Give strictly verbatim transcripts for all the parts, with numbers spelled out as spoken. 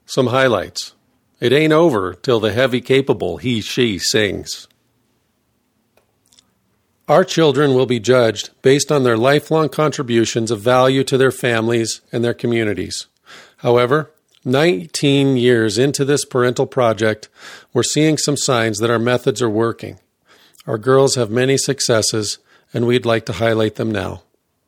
Some highlights. It ain't over till the heavy capable he, she sings. Our children will be judged based on their lifelong contributions of value to their families and their communities. However, nineteen years into this parental project, we're seeing some signs that our methods are working. Our girls have many successes, and we'd like to highlight them now.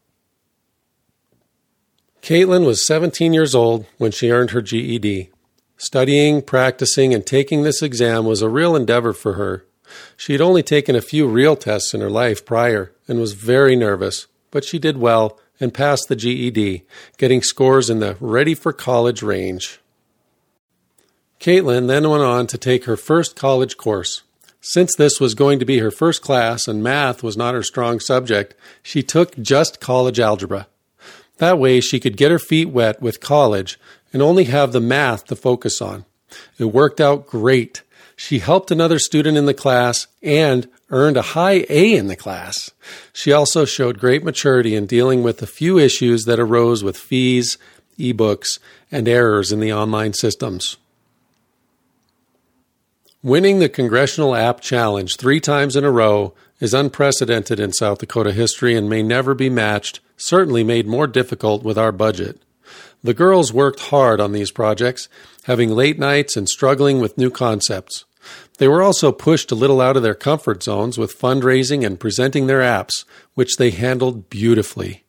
Caitlin was seventeen years old when she earned her G E D. Studying, practicing, and taking this exam was a real endeavor for her. She had only taken a few real tests in her life prior and was very nervous, but she did well and passed the G E D, getting scores in the ready-for-college range. Caitlin then went on to take her first college course. Since this was going to be her first class and math was not her strong subject, she took just college algebra. That way she could get her feet wet with college and only have the math to focus on. It worked out great. She helped another student in the class and earned a high A in the class. She also showed great maturity in dealing with the few issues that arose with fees, ebooks, and errors in the online systems. Winning the Congressional App Challenge three times in a row is unprecedented in South Dakota history and may never be matched, certainly made more difficult with our budget. The girls worked hard on these projects, having late nights and struggling with new concepts. They were also pushed a little out of their comfort zones with fundraising and presenting their apps, which they handled beautifully.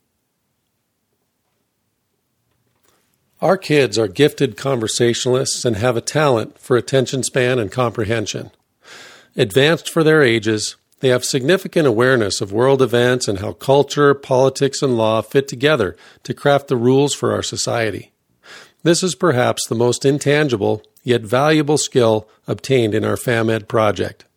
Our kids are gifted conversationalists and have a talent for attention span and comprehension. Advanced for their ages, they have significant awareness of world events and how culture, politics, and law fit together to craft the rules for our society. This is perhaps the most intangible yet valuable skill obtained in our FAMED project.